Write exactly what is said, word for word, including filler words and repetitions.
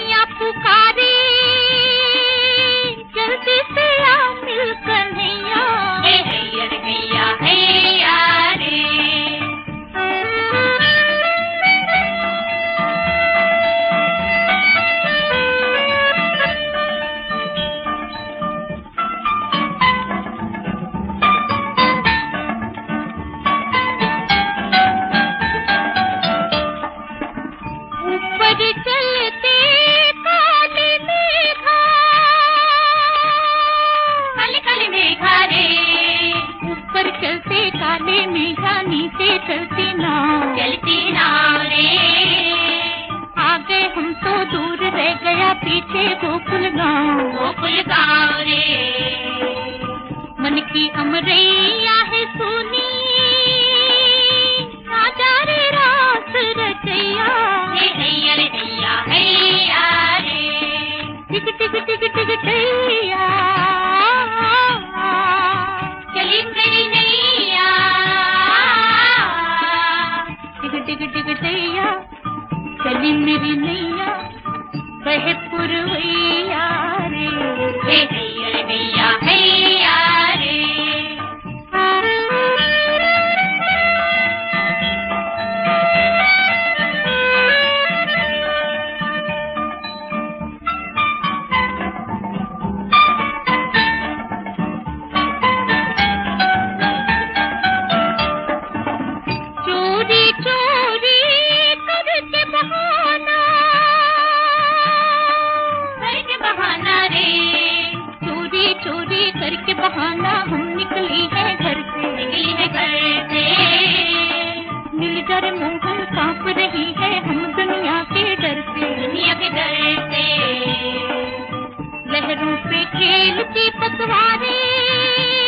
नैया पुकारे, जल्दी से आ मिल कन्हैया। हे हैया रे हैया हैया रे। चलते काले मेघा, काले काले मेघा रे। ऊपर चलते काले मेघा, नीचे चलती नाव, चलती नाव रे। आगे हम तो दूर रह गया, पीछे गोकुल गाँव, गोकुल गाँव रे। मन की अमरैया है सुनी, राजा रे रास रचैया। हे हैया रे हैया हैया रे। टिक टिक टिक टिक टैया, चली मेरी नैया। टिक टिक टिक टैया, चली मेरी नैया। कहे पुरवैया रे। हे हैया रे हैया हैया रे। करके बहाना हम निकली है घर से, निकली है घर से। नीलगर मोहन कांप रही है, हम दुनिया के डर से, दुनिया के डर से। लहरों पे खेलती पतवारें,